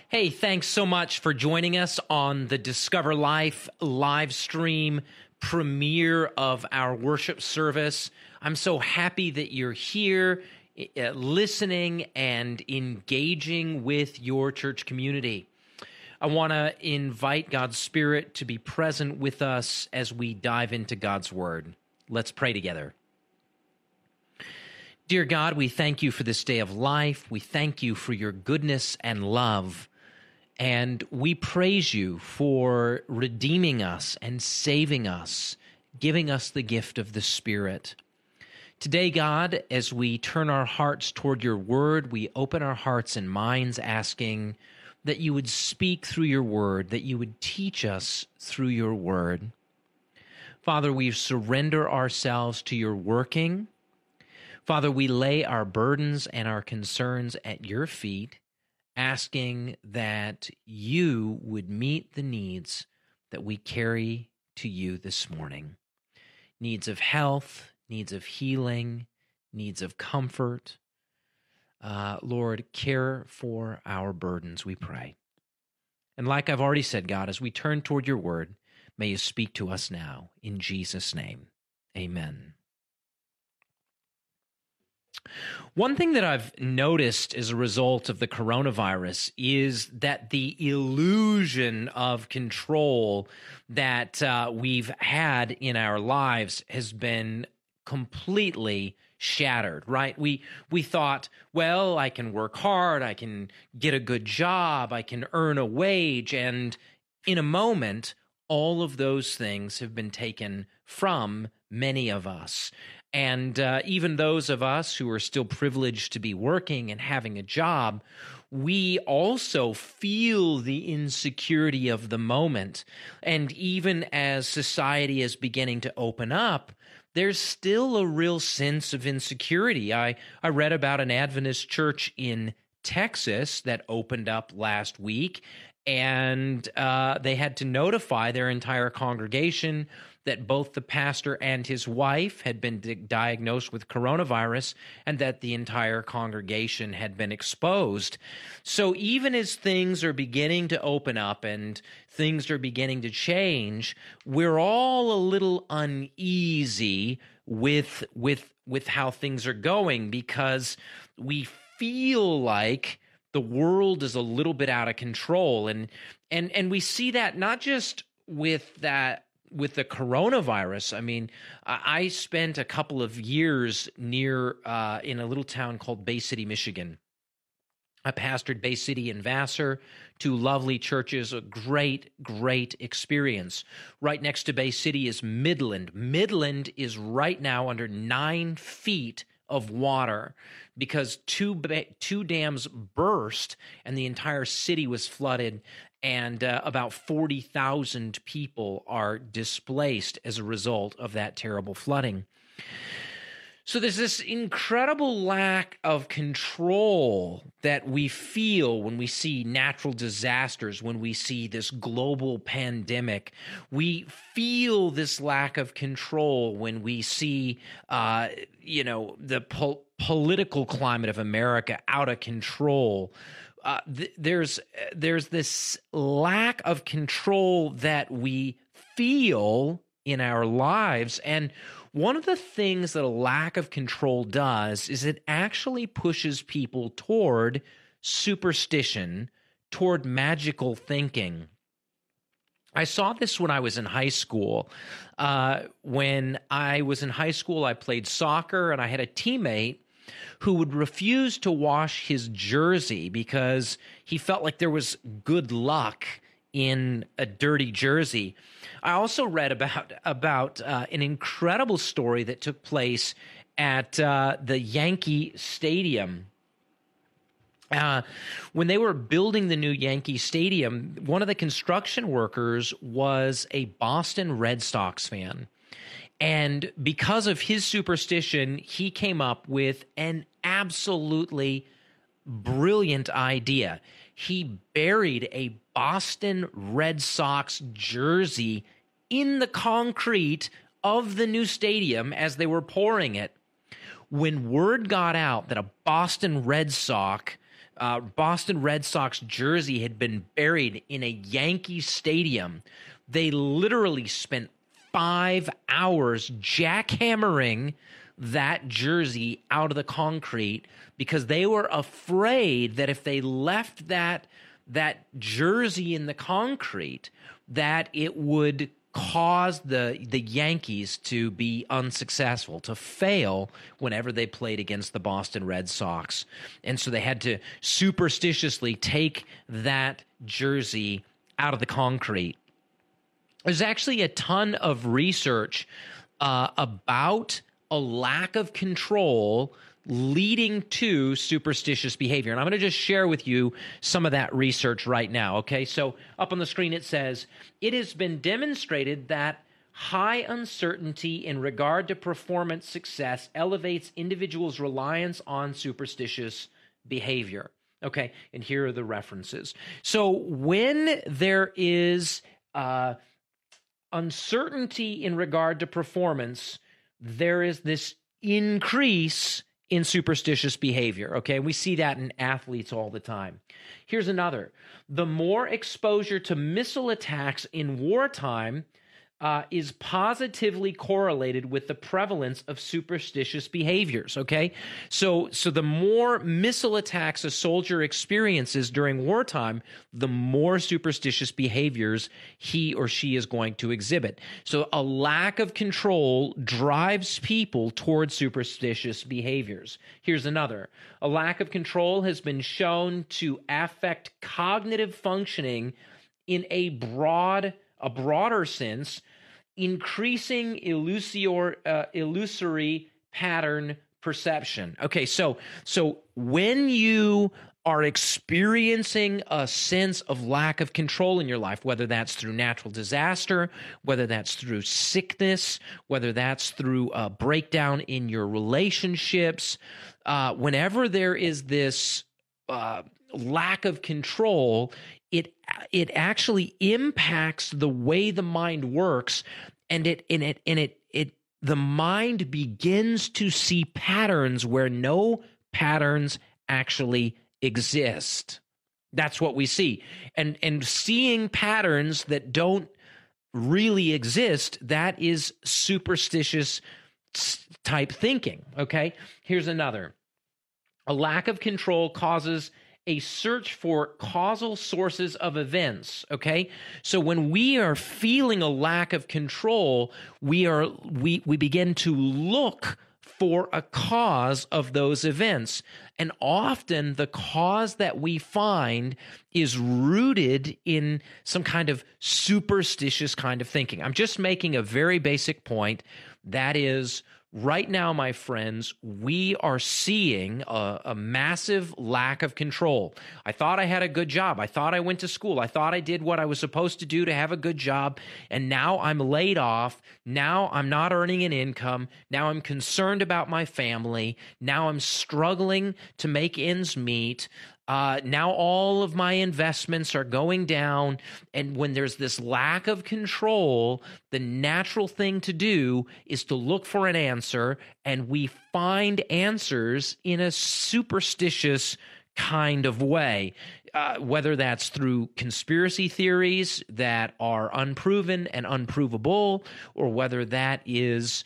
Hey, thanks so much for joining us on the Discover Life live stream premiere of our worship service. I'm so happy that you're here listening and engaging with your church community. I want to invite God's Spirit to be present with us as we dive into God's Word. Let's pray together. Dear God, we thank you for this day of life. We thank you for your goodness and love. And we praise you for redeeming us and saving us, giving us the gift of the Spirit. Today, God, as we turn our hearts toward your word, we open our hearts and minds asking that you would speak through your word, that you would teach us through your word. Father, we surrender ourselves to your working. Father, we lay our burdens and our concerns at your feet, asking that you would meet the needs that we carry to you this morning. Needs of health, needs of healing, needs of comfort. Lord, care for our burdens, we pray. And like I've already said, God, as we turn toward your word, may you speak to us now. In Jesus' name, amen. One thing that I've noticed as a result of the coronavirus is that the illusion of control that we've had in our lives has been completely shattered, right? We thought, well, I can work hard, I can get a good job, I can earn a wage, and in a moment, all of those things have been taken from many of us. And even those of us who are still privileged to be working and having a job, we also feel the insecurity of the moment. And even as society is beginning to open up, there's still a real sense of insecurity. I read about an Adventist church in Texas that opened up last week, and they had to notify their entire congregation that both the pastor and his wife had been diagnosed with coronavirus and that the entire congregation had been exposed. So even as things are beginning to open up and things are beginning to change, we're all a little uneasy with how things are going because we feel like the world is a little bit out of control. And we see that not just with the coronavirus. I mean, I spent a couple of years near in a little town called Bay City, Michigan. I pastored Bay City and Vassar, two lovely churches, a great, great experience. Right next to Bay City is Midland. Midland is right now under 9 feet of water because two dams burst and the entire city was flooded, and about 40,000 people are displaced as a result of that terrible flooding. So there's this incredible lack of control that we feel when we see natural disasters, when we see this global pandemic. We feel this lack of control when we see, the political climate of America out of control. There's this lack of control that we feel in our lives. And one of the things that a lack of control does is it actually pushes people toward superstition, toward magical thinking. I saw this when I was in high school. When I was in high school, I played soccer, and I had a teammate who would refuse to wash his jersey because he felt like there was good luck in a dirty jersey. I also read about an incredible story that took place at the Yankee Stadium. When they were building the new Yankee Stadium, one of the construction workers was a Boston Red Sox fan. And because of his superstition, he came up with an absolutely brilliant idea. He buried a Boston Red Sox jersey in the concrete of the new stadium as they were pouring it. When word got out that a Boston Red Sox Boston Red Sox jersey had been buried in a Yankee stadium. They literally spent 5 hours jackhammering that jersey out of the concrete because they were afraid that if they left that jersey in the concrete, that it would cause the Yankees to be unsuccessful, to fail whenever they played against the Boston Red Sox. And so they had to superstitiously take that jersey out of the concrete. There's actually a ton of research about a lack of control leading to superstitious behavior. And I'm going to just share with you some of that research right now, okay? So up on the screen it says, it has been demonstrated that high uncertainty in regard to performance success elevates individuals' reliance on superstitious behavior. Okay, and here are the references. So when there is uncertainty in regard to performance, there is this increase in superstitious behavior, okay? We see that in athletes all the time. Here's another. The more exposure to missile attacks in wartime is positively correlated with the prevalence of superstitious behaviors, okay? So the more missile attacks a soldier experiences during wartime, the more superstitious behaviors he or she is going to exhibit. So a lack of control drives people towards superstitious behaviors. Here's another. A lack of control has been shown to affect cognitive functioning in a broader sense, increasing illusory pattern perception. Okay, so when you are experiencing a sense of lack of control in your life, whether that's through natural disaster, whether that's through sickness, whether that's through a breakdown in your relationships, whenever there is this lack of control, it actually impacts the way the mind works, and the mind begins to see patterns where no patterns actually exist. That's what we see. And seeing patterns that don't really exist, that is superstitious type thinking, okay? Here's another. A lack of control causes a search for causal sources of events, okay? So when we are feeling a lack of control, we begin to look for a cause of those events. And often the cause that we find is rooted in some kind of superstitious kind of thinking. I'm just making a very basic point. That is, right now, my friends, we are seeing a massive lack of control. I thought I had a good job. I thought I went to school. I thought I did what I was supposed to do to have a good job. And now I'm laid off. Now I'm not earning an income. Now I'm concerned about my family. Now I'm struggling to make ends meet. Now all of my investments are going down. And when there's this lack of control, the natural thing to do is to look for an answer. And we find answers in a superstitious kind of way, whether that's through conspiracy theories that are unproven and unprovable, or whether that is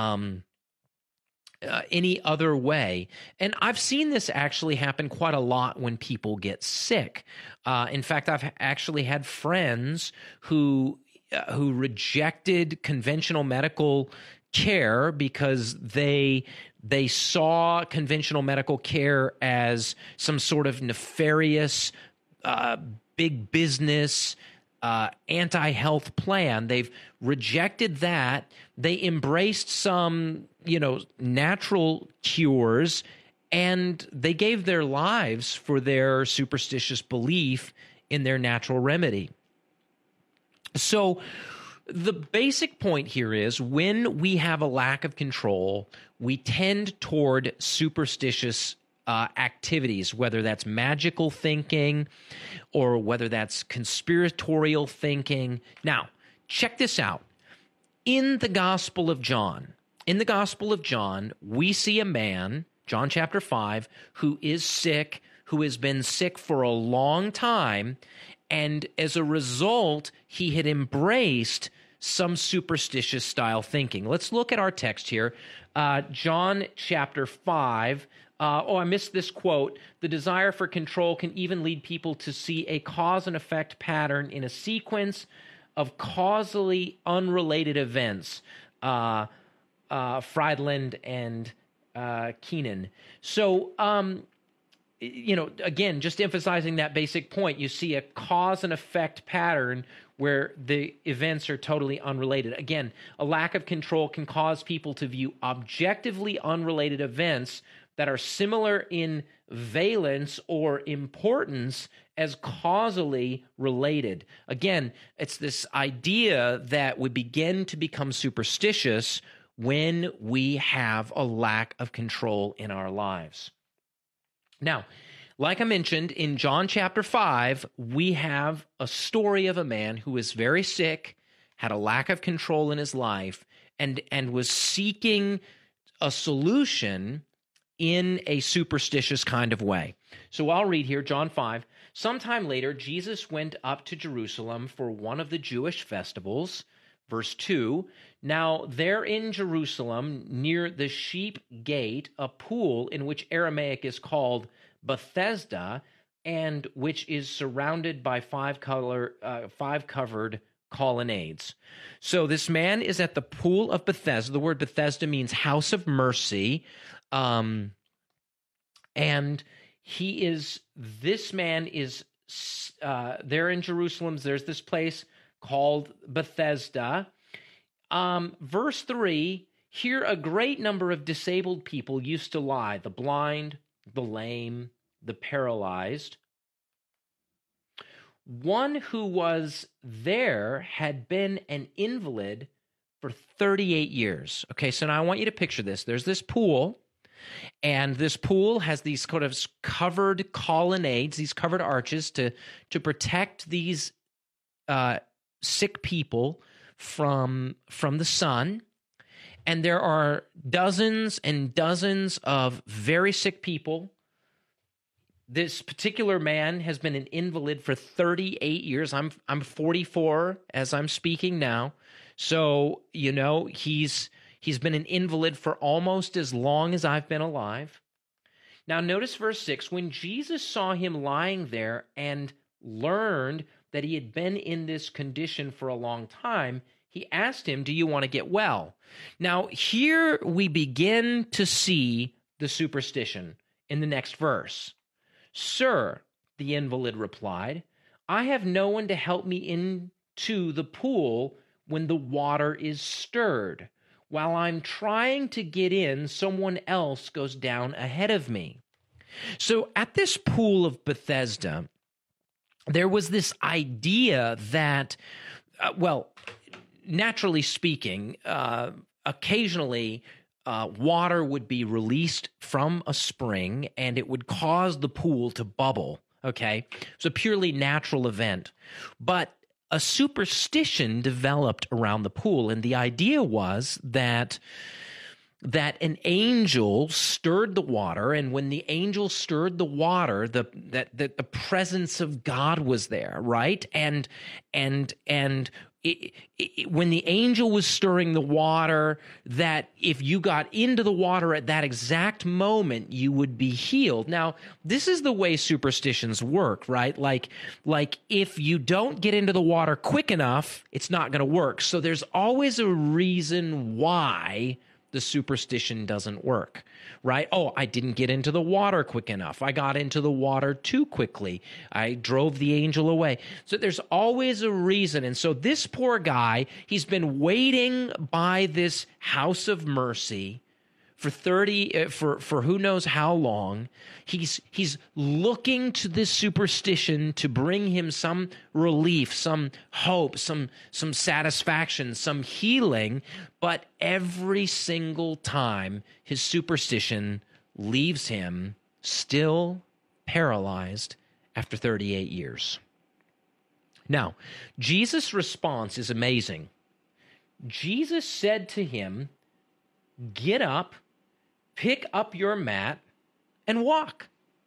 any other way. And I've seen this actually happen quite a lot when people get sick. In fact, I've actually had friends who rejected conventional medical care because they saw conventional medical care as some sort of nefarious big business anti-health plan. They've rejected that. They embraced some, natural cures, and they gave their lives for their superstitious belief in their natural remedy. So the basic point here is, when we have a lack of control, we tend toward superstitious activities, whether that's magical thinking or whether that's conspiratorial thinking. Now, check this out. In the Gospel of John, we see a man, John chapter 5, who is sick who has been sick for a long time, and as a result, he had embraced some superstitious style thinking. Let's look at our text here. John chapter 5. I missed this quote. The desire for control can even lead people to see a cause and effect pattern in a sequence of causally unrelated events. Friedland and Keenan. So, again, just emphasizing that basic point, you see a cause and effect pattern where the events are totally unrelated. Again, a lack of control can cause people to view objectively unrelated events that are similar in valence or importance as causally related. Again, it's this idea that we begin to become superstitious when we have a lack of control in our lives. Now, like I mentioned, in John chapter 5, we have a story of a man who was very sick, had a lack of control in his life, and was seeking a solution in a superstitious kind of way. So I'll read here, John 5. Sometime later, Jesus went up to Jerusalem for one of the Jewish festivals. Verse 2, now there in Jerusalem, near the sheep gate, a pool in which Aramaic is called Bethesda, and which is surrounded by five covered colonnades. So this man is at the pool of Bethesda. The word Bethesda means house of mercy. And this man is there in Jerusalem. There's this place called Bethesda. Verse 3, here a great number of disabled people used to lie, the blind, the lame, the paralyzed. One who was there had been an invalid for 38 years. Okay, so now I want you to picture this. There's this pool, and this pool has these kind of covered colonnades, these covered arches to protect these sick people from the sun. And there are dozens and dozens of very sick people. This particular man has been an invalid for 38 years. I'm 44 as I'm speaking now. So, he's been an invalid for almost as long as I've been alive. Now, notice verse 6. When Jesus saw him lying there and learned that he had been in this condition for a long time, he asked him, do you want to get well? Now, here we begin to see the superstition in the next verse. Sir, the invalid replied, I have no one to help me into the pool when the water is stirred. While I'm trying to get in, someone else goes down ahead of me. So at this pool of Bethesda, there was this idea that, naturally speaking, occasionally water would be released from a spring and it would cause the pool to bubble, okay? It's a purely natural event. But a superstition developed around the pool, and the idea was that an angel stirred the water, and when the angel stirred the water, the presence of God was there, right? And when the angel was stirring the water, that if you got into the water at that exact moment, you would be healed. Now, this is the way superstitions work, right? Like if you don't get into the water quick enough, it's not going to work. So there's always a reason why the superstition doesn't work, right? Oh, I didn't get into the water quick enough. I got into the water too quickly. I drove the angel away. So there's always a reason. And so this poor guy, he's been waiting by this house of mercy for who knows how long. He's looking to this superstition to bring him some relief, some hope, some satisfaction, some healing, but every single time his superstition leaves him still paralyzed after 38 years. Now, Jesus' response is amazing. Jesus said to him, "Get up, pick up your mat, and walk."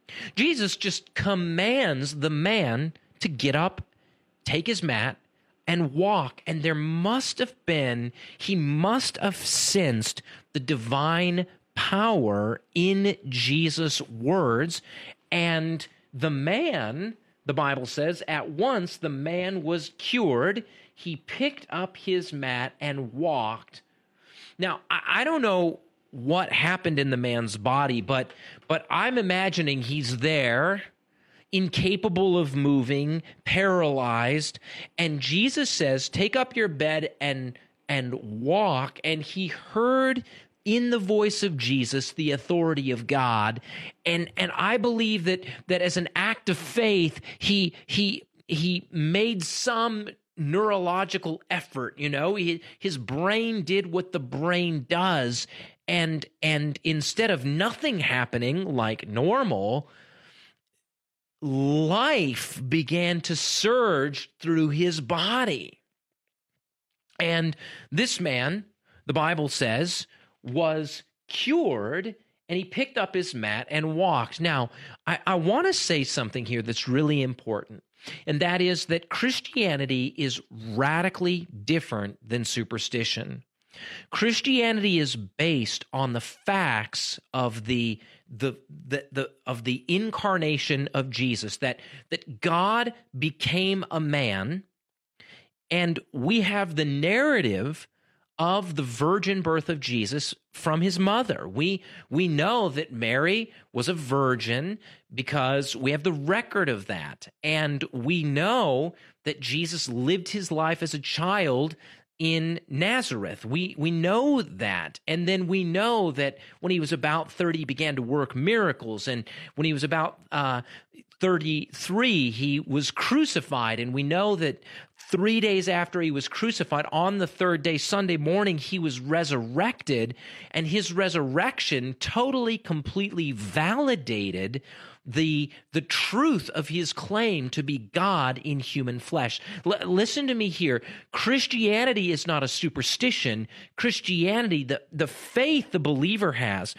Jesus just commands the man to get up, take his mat, and walk. And he must have sensed the divine power in Jesus' words. And the man, the Bible says, at once the man was cured. He picked up his mat and walked. Now, I don't know what happened in the man's body, but I'm imagining he's there, incapable of moving, paralyzed, and Jesus says, take up your bed and walk. And he heard in the voice of Jesus the authority of God, and I believe that as an act of faith, he made some neurological effort. His brain did what the brain does, and instead of nothing happening like normal, life began to surge through his body. And this man, the Bible says, was cured, and he picked up his mat and walked. Now, I want to say something here that's really important, and that is that Christianity is radically different than superstition. Christianity is based on the facts of the incarnation of Jesus, that God became a man, and we have the narrative of the virgin birth of Jesus from his mother. We know that Mary was a virgin because we have the record of that, and we know that Jesus lived his life as a child in Nazareth. We know that. And then we know that when he was about 30, he began to work miracles. And when he was about 33, he was crucified. And we know that 3 days after he was crucified, on the third day, Sunday morning, he was resurrected. And his resurrection totally, completely validated the truth of his claim to be God in human flesh. Listen to me here. Christianity is not a superstition. Christianity, the faith the believer has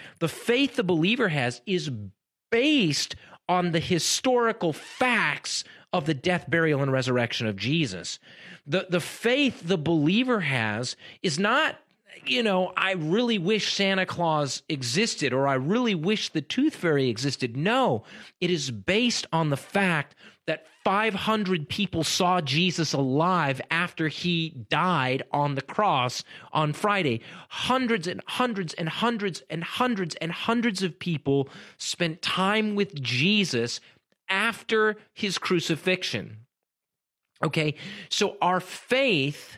is based on the historical facts of the death, burial, and resurrection of Jesus. The faith the believer has is not, I really wish Santa Claus existed, or I really wish the Tooth Fairy existed. No, it is based on the fact that 500 people saw Jesus alive after he died on the cross on Friday. Hundreds and hundreds and hundreds and hundreds and hundreds of people spent time with Jesus after his crucifixion. Okay, so our faith,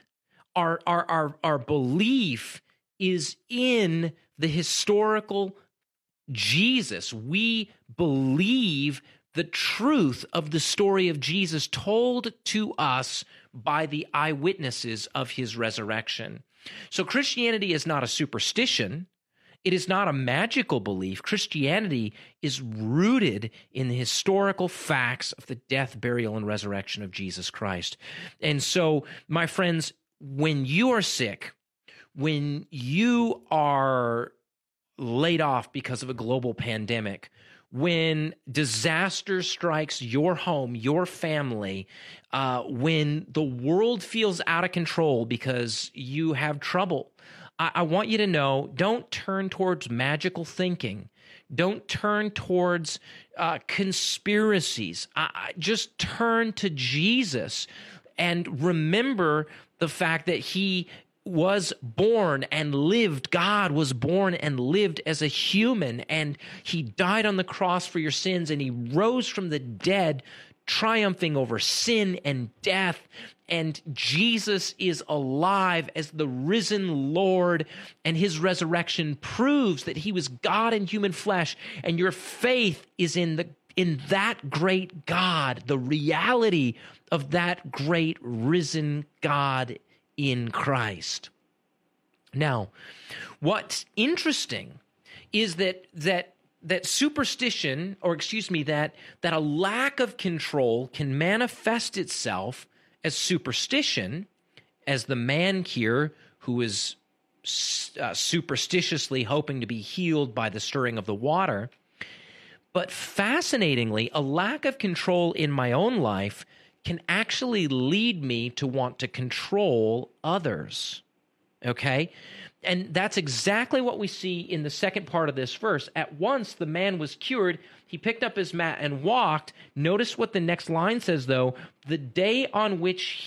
our belief is in the historical Jesus. We believe the truth of the story of Jesus told to us by the eyewitnesses of his resurrection. So Christianity is not a superstition. It is not a magical belief. Christianity is rooted in the historical facts of the death, burial, and resurrection of Jesus Christ. And so, my friends, when you are sick, when you are laid off because of a global pandemic, when disaster strikes your home, your family, when the world feels out of control because you have trouble, I want you to know, don't turn towards magical thinking. Don't turn towards conspiracies. Just turn to Jesus and remember the fact that he was born and lived. God was born and lived as a human, and he died on the cross for your sins, and he rose from the dead, triumphing over sin and death. And Jesus is alive as the risen Lord, and his resurrection proves that he was God in human flesh, and your faith is in that great God, the reality of that great risen God in Christ. Now, what's interesting is that superstition, or excuse me, that a lack of control can manifest itself as superstition, as the man here who is superstitiously hoping to be healed by the stirring of the water. But fascinatingly, a lack of control in my own life can actually lead me to want to control others. Okay? And that's exactly what we see in the second part of this verse. At once the man was cured. He picked up his mat and walked. Notice what the next line says, though. The day on which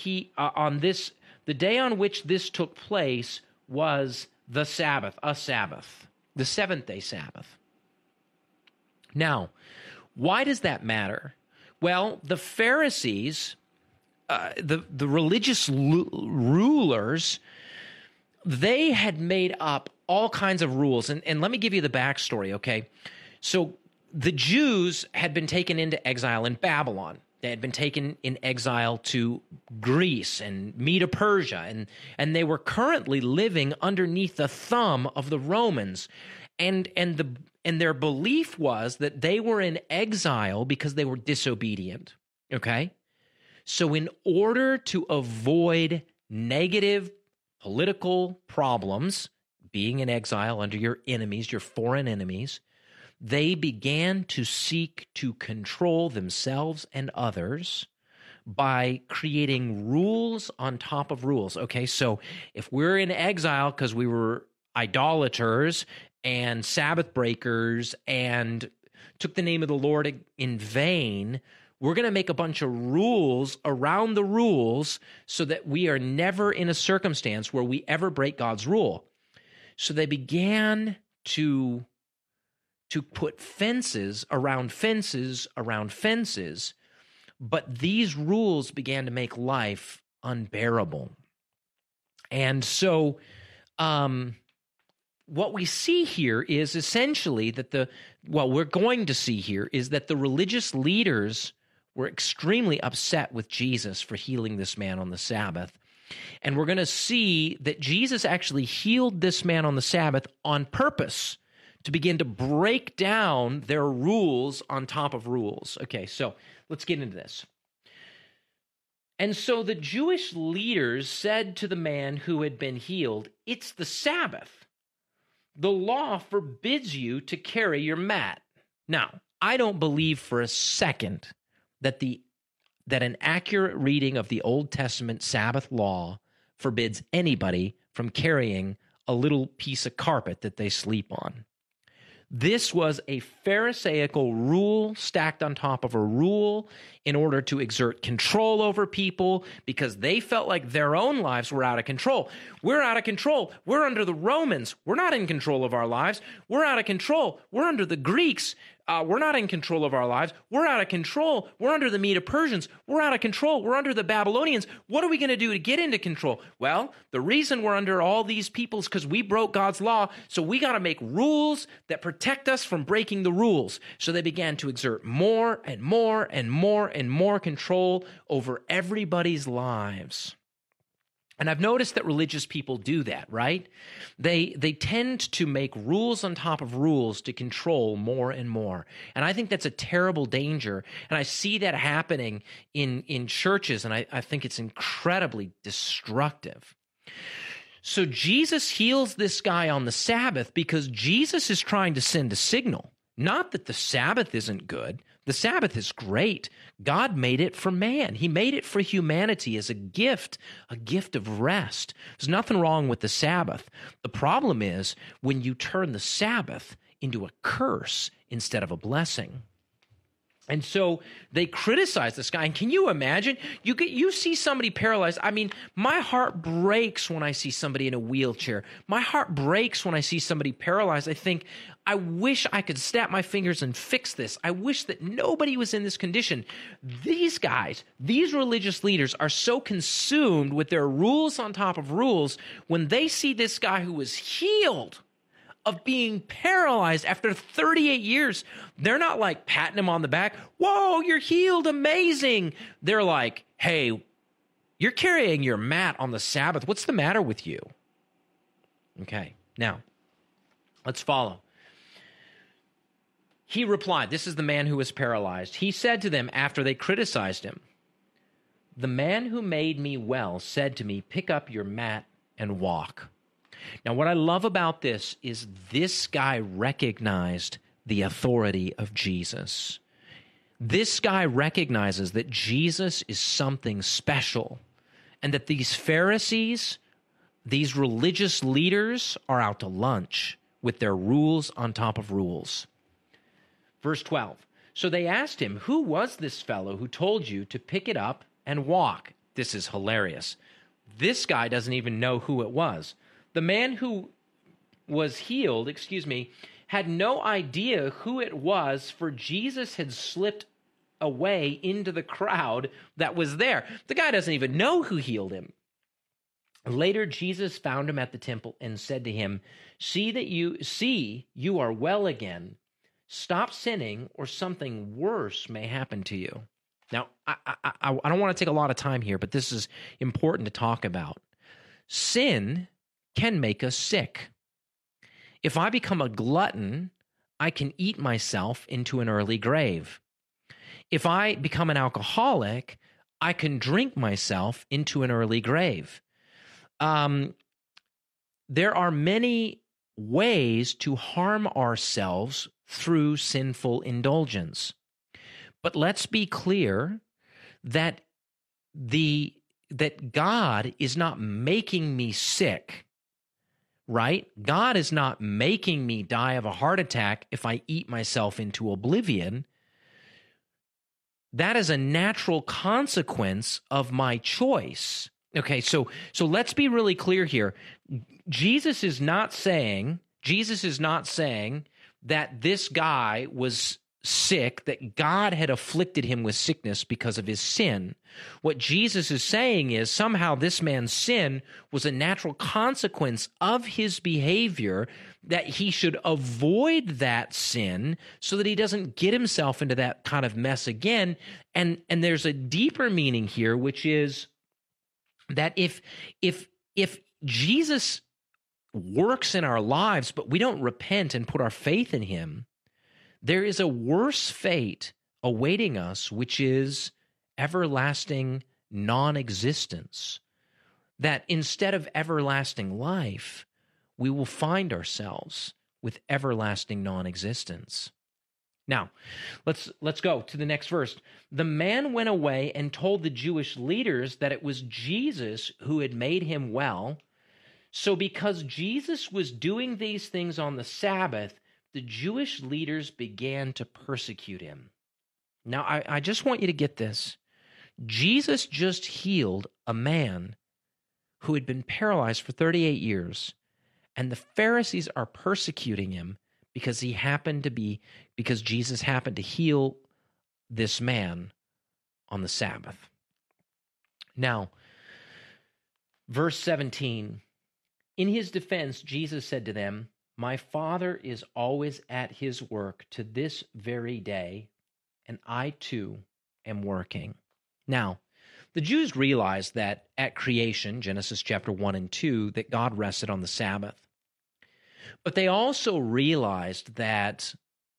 this took place was the Sabbath, a Sabbath, the seventh-day Sabbath. Now, why does that matter? Well, the Pharisees, the religious rulers, they had made up all kinds of rules. And let me give you the backstory, okay? So the Jews had been taken into exile in Babylon. They had been taken in exile to Greece and Medo-Persia, and they were currently living underneath the thumb of the Romans. And their belief was that they were in exile because they were disobedient, okay? So in order to avoid negative political problems, being in exile under your enemies, your foreign enemies, they began to seek to control themselves and others by creating rules on top of rules. Okay, so if we're in exile because we were idolaters and Sabbath breakers and took the name of the Lord in vain, we're going to make a bunch of rules around the rules so that we are never in a circumstance where we ever break God's rule. So they began to put fences around fences around fences, but these rules began to make life unbearable. And so what we see here is essentially that we're going to see here is that the religious leaders were extremely upset with Jesus for healing this man on the Sabbath. And we're going to see that Jesus actually healed this man on the Sabbath on purpose to begin to break down their rules on top of rules. Okay, so let's get into this. And so the Jewish leaders said to the man who had been healed, "It's the Sabbath. The law forbids you to carry your mat." Now, I don't believe for a second that an accurate reading of the Old Testament Sabbath law forbids anybody from carrying a little piece of carpet that they sleep on. This was a Pharisaical rule stacked on top of a rule in order to exert control over people because they felt like their own lives were out of control. We're out of control. We're under the Romans. We're not in control of our lives. We're out of control. We're under the Greeks. We're not in control of our lives. We're out of control. We're under the Medo-Persians. We're out of control. We're under the Babylonians. What are we going to do to get into control? Well, the reason we're under all these people is because we broke God's law, so we got to make rules that protect us from breaking the rules. So they began to exert more and more and more and more control over everybody's lives. And I've noticed that religious people do that, right? They tend to make rules on top of rules to control more and more. And I think that's a terrible danger. And I see that happening in churches, and I think it's incredibly destructive. So Jesus heals this guy on the Sabbath because Jesus is trying to send a signal. Not that the Sabbath isn't good. The Sabbath is great. God made it for man. He made it for humanity as a gift of rest. There's nothing wrong with the Sabbath. The problem is when you turn the Sabbath into a curse instead of a blessing. And so they criticize this guy. And can you imagine? You see somebody paralyzed. I mean, my heart breaks when I see somebody in a wheelchair. My heart breaks when I see somebody paralyzed. I think, I wish I could snap my fingers and fix this. I wish that nobody was in this condition. These guys, these religious leaders are so consumed with their rules on top of rules when they see this guy who was healed of being paralyzed after 38 years. They're not like patting him on the back. Whoa, you're healed. Amazing. They're like, hey, you're carrying your mat on the Sabbath. What's the matter with you? Okay, now let's follow. He replied, this is the man who was paralyzed. He said to them after they criticized him, "The man who made me well said to me, 'Pick up your mat and walk.'" Now, what I love about this is this guy recognized the authority of Jesus. This guy recognizes that Jesus is something special and that these Pharisees, these religious leaders, are out to lunch with their rules on top of rules. Verse 12. So they asked him, "Who was this fellow who told you to pick it up and walk?" This is hilarious. This guy doesn't even know who it was. The man who was healed, had no idea who it was, for Jesus had slipped away into the crowd that was there. The guy doesn't even know who healed him. Later, Jesus found him at the temple and said to him, you are well again. Stop sinning, or something worse may happen to you. Now, I don't want to take a lot of time here, but this is important to talk about. Sin can make us sick. If I become a glutton, I can eat myself into an early grave. If I become an alcoholic, I can drink myself into an early grave. There are many ways to harm ourselves through sinful indulgence. But let's be clear that God is not making me sick, right? God is not making me die of a heart attack if I eat myself into oblivion. That is a natural consequence of my choice. Okay, so let's be really clear here. Jesus is not saying that this guy was sick, that God had afflicted him with sickness because of his sin. What Jesus is saying is somehow this man's sin was a natural consequence of his behavior, that he should avoid that sin so that he doesn't get himself into that kind of mess again. And there's a deeper meaning here, which is that if Jesus works in our lives, but we don't repent and put our faith in him, there is a worse fate awaiting us, which is everlasting non-existence. That instead of everlasting life, we will find ourselves with everlasting non-existence. Now, let's go to the next verse. The man went away and told the Jewish leaders that it was Jesus who had made him well. So because Jesus was doing these things on the Sabbath, the Jewish leaders began to persecute him. Now, I just want you to get this. Jesus just healed a man who had been paralyzed for 38 years, and the Pharisees are persecuting him because Jesus happened to heal this man on the Sabbath. Now, verse 17, in his defense, Jesus said to them, "My Father is always at his work to this very day, and I too am working." Now, the Jews realized that at creation, Genesis chapter 1 and 2, that God rested on the Sabbath. But they also realized that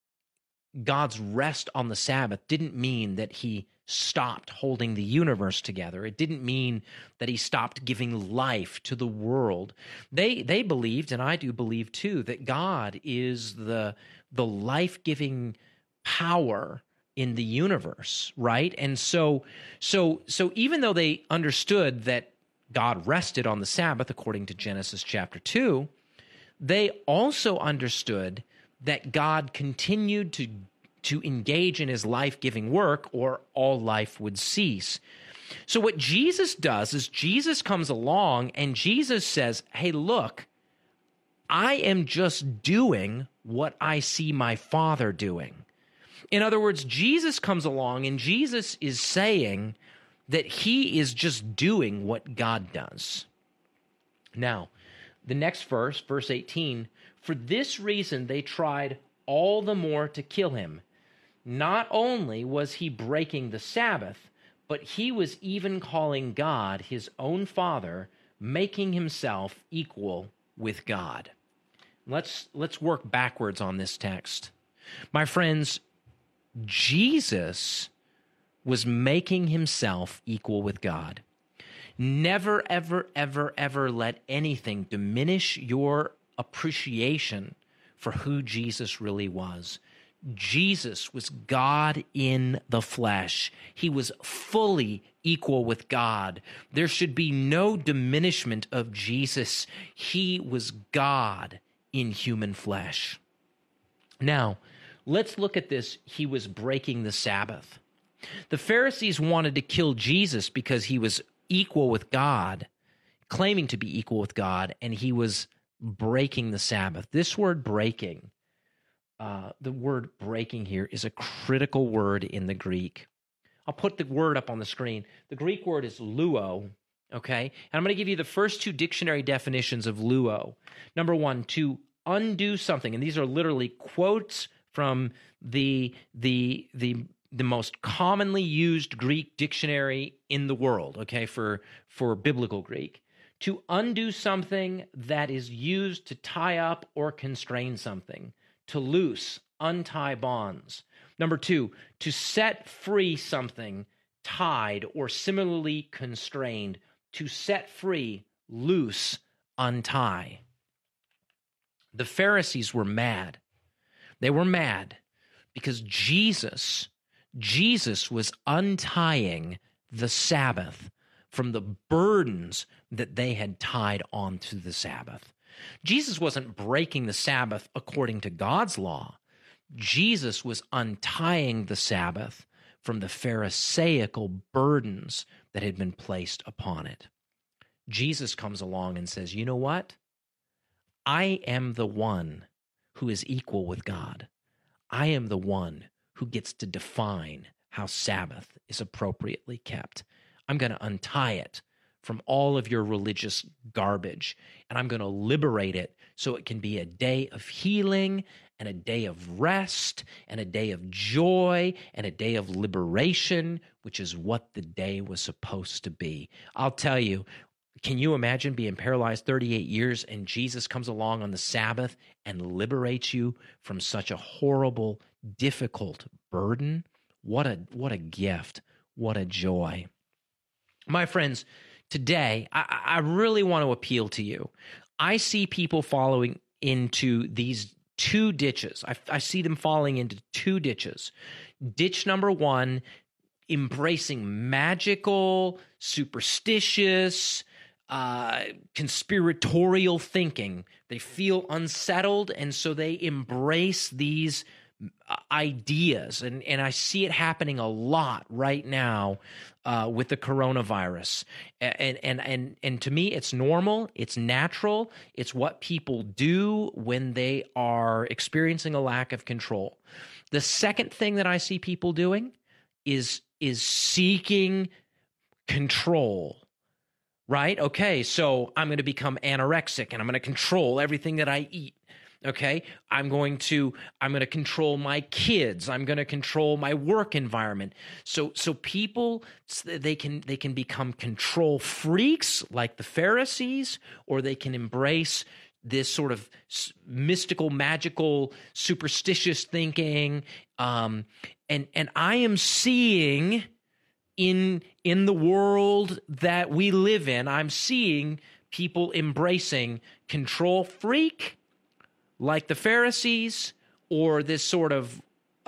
God's rest on the Sabbath didn't mean that he stopped holding the universe together. It didn't mean that he stopped giving life to the world. They believed, and I do believe too, that God is the life-giving power in the universe, right? And so even though they understood that God rested on the Sabbath according to Genesis chapter 2, they also understood that God continued to engage in his life-giving work, or all life would cease. So what Jesus does is Jesus comes along and Jesus says, "Hey, look, I am just doing what I see my Father doing." In other words, Jesus comes along and Jesus is saying that he is just doing what God does. Now, the next verse, verse 18, for this reason they tried all the more to kill him. Not only was he breaking the Sabbath, but he was even calling God his own Father, making himself equal with God. Let's work backwards on this text. My friends, Jesus was making himself equal with God. Never, ever, ever, ever let anything diminish your appreciation for who Jesus really was. Jesus was God in the flesh. He was fully equal with God. There should be no diminishment of Jesus. He was God in human flesh. Now, let's look at this. He was breaking the Sabbath. The Pharisees wanted to kill Jesus because he was equal with God, claiming to be equal with God, and he was breaking the Sabbath. This word breaking, the word breaking here is a critical word in the Greek. I'll put the word up on the screen. The Greek word is luo, okay? And I'm going to give you the first two dictionary definitions of luo. Number one, to undo something, and these are literally quotes from the most commonly used Greek dictionary in the world, okay, for biblical Greek. To undo something that is used to tie up or constrain something. To loose, untie bonds. Number two, to set free something tied or similarly constrained. To set free, loose, untie. The Pharisees were mad. They were mad because Jesus was untying the Sabbath from the burdens that they had tied onto the Sabbath. Jesus wasn't breaking the Sabbath according to God's law. Jesus was untying the Sabbath from the Pharisaical burdens that had been placed upon it. Jesus comes along and says, you know what? I am the one who is equal with God. I am the one who gets to define how Sabbath is appropriately kept. I'm going to untie it from all of your religious garbage, and I'm going to liberate it so it can be a day of healing and a day of rest and a day of joy and a day of liberation, which is what the day was supposed to be. I'll tell you, can you imagine being paralyzed 38 years and Jesus comes along on the Sabbath and liberates you from such a horrible, difficult burden? What a gift. What a joy. My friends, today, I really want to appeal to you. I see people falling into these two ditches. I see them falling into two ditches. Ditch number one, embracing magical, superstitious, conspiratorial thinking. They feel unsettled, and so they embrace these ideas. And I see it happening a lot right now with the coronavirus. And to me, it's normal. It's natural. It's what people do when they are experiencing a lack of control. The second thing that I see people doing is seeking control. Right? Okay, so I'm going to become anorexic and I'm going to control everything that I eat. Okay? I'm going to control my kids. I'm going to control my work environment. So people, they can become control freaks like the Pharisees, or they can embrace this sort of mystical, magical, superstitious thinking. And I am seeing in the world that we live in, I'm seeing people embracing control freak like the Pharisees, or this sort of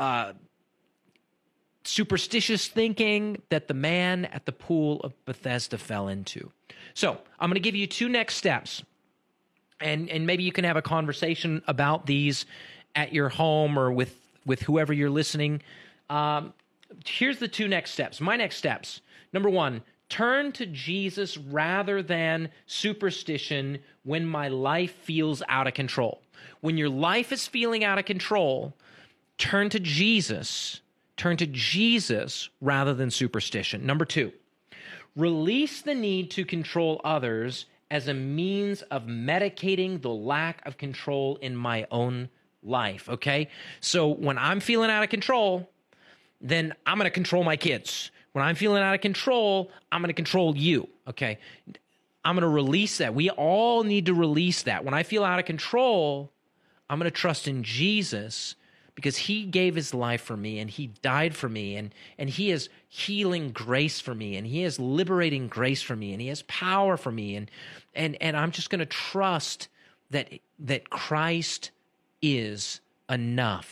superstitious thinking that the man at the pool of Bethesda fell into. So I'm going to give you two next steps, and maybe you can have a conversation about these at your home or with whoever you're listening. Here's the two next steps. My next steps. Number one, turn to Jesus rather than superstition when my life feels out of control. When your life is feeling out of control, turn to Jesus. Turn to Jesus rather than superstition. Number two, release the need to control others as a means of medicating the lack of control in my own life, okay? So when I'm feeling out of control, then I'm going to control my kids. When I'm feeling out of control, I'm going to control you, okay? I'm going to release that. We all need to release that. When I feel out of control, I'm going to trust in Jesus because he gave his life for me and he died for me and he has healing grace for me and he has liberating grace for me and he has power for me and I'm just going to trust that Christ is enough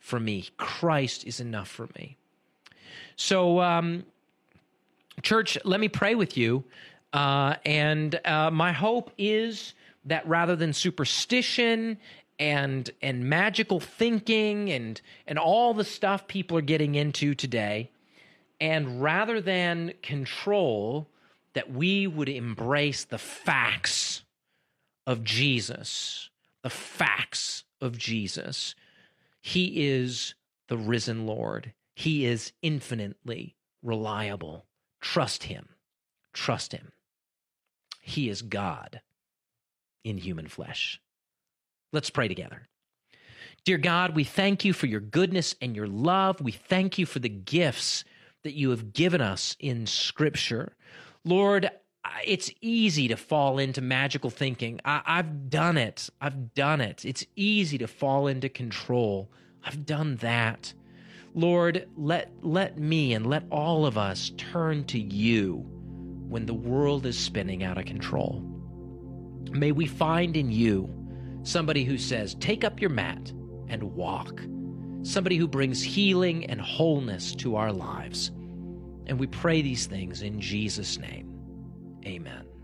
for me. Christ is enough for me. So, church, let me pray with you. And my hope is that rather than superstition and magical thinking and all the stuff people are getting into today, and rather than control, that we would embrace the facts of Jesus, the facts of Jesus. He is the risen Lord. He is infinitely reliable. Trust him. Trust him. He is God in human flesh. Let's pray together. Dear God, we thank you for your goodness and your love. We thank you for the gifts that you have given us in Scripture. Lord, it's easy to fall into magical thinking. I've done it. It's easy to fall into control. I've done that. Lord, let me and let all of us turn to you when the world is spinning out of control. May we find in you somebody who says, take up your mat and walk. Somebody who brings healing and wholeness to our lives. And we pray these things in Jesus' name. Amen.